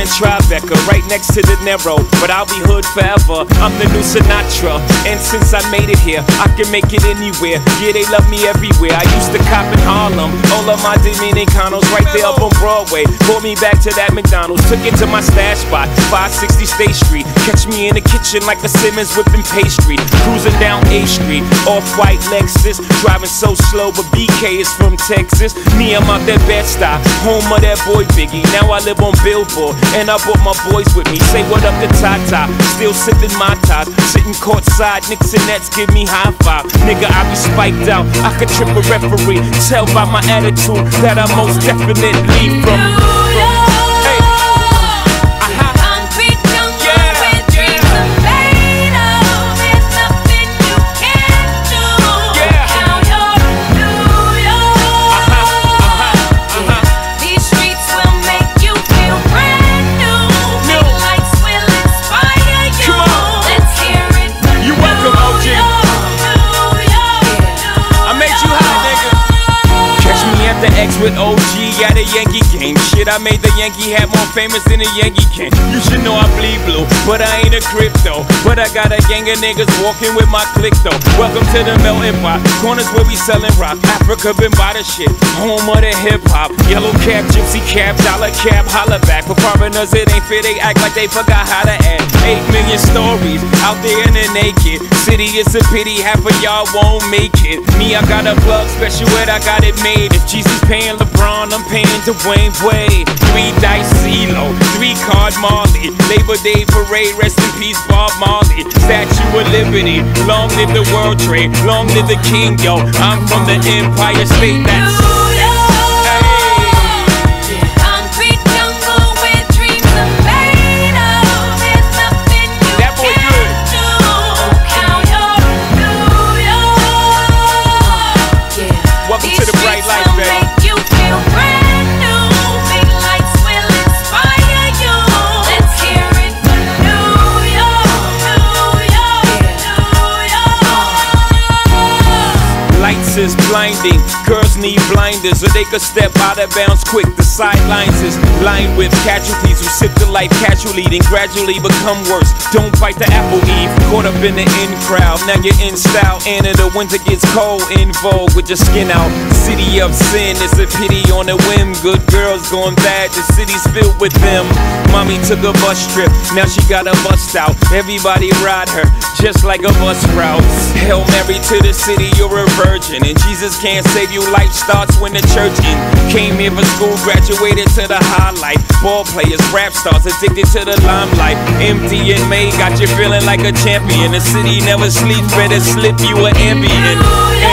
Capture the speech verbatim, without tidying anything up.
in Tribeca, right next to the Narrow, but I'll be hood forever. I'm the new Sinatra, and since I made it here, I can make it anywhere. Yeah, they love me everywhere. I used to cop in Harlem, all of my Dominicanos right there up on Broadway. Pulled me back to that McDonald's, took it to my stash spot, five sixty State Street. Catch me in the kitchen like a Simmons whipping pastry. Cruising down A Street, off-white Lexus, driving so slow, but B K is from Texas. Me, I'm out that Bed-Stuy, home of that boy Biggie. Now I live on Billboard, and I brought my boys with me. Say what up to Tata, still sipping my ties, sitting courtside, Knicks and Nets give me high five. Nigga, I be spiked out, I could trip a referee. Tell by my attitude that I most definitely from. X with O G at a Yankee game. Shit, I made the Yankee hat more famous than a Yankee can. You should know I bleed blue, but I ain't a crypto. But I got a gang of niggas walking with my click though. Welcome to the melting pot, corners where we sellin' rock. Africa been by the shit, home of the hip hop. Yellow cap, gypsy cap, dollar cap, holla back. For foreigners it ain't fair, they act like they forgot how to act. Eight million stories out there in the naked city. It's a pity half of y'all won't make it. Me, I got a plug special ed, I got it made. If Jesus paying LeBron, I'm paying Dwayne Wade. Three dice CeeLo, three card Marley. Labor Day parade, rest in peace Bob Marley. Statue of Liberty, long live the World Trade, long live the King, yo. I'm from the Empire State. That's is blinding. Girls need blinders or they could step out of bounds quick. The sidelines is lined with casualties who sip the life casually, then gradually become worse. Don't bite the apple eve, caught up in the in crowd. Now you're in style, and in the winter gets cold. In vogue with your skin out. City of sin, it's a pity on a whim. Good girls going bad, the city's filled with them. Mommy took a bus trip, now she got a bust out. Everybody ride her, just like a bus route. Hail Mary to the city, you're a virgin. And Jesus can't save you, life starts when the church in. Came here for school, graduated to the highlight. Ball players, rap stars, addicted to the limelight. Empty and May got you feeling like a champion. The city never sleeps, better slip you an Ambien.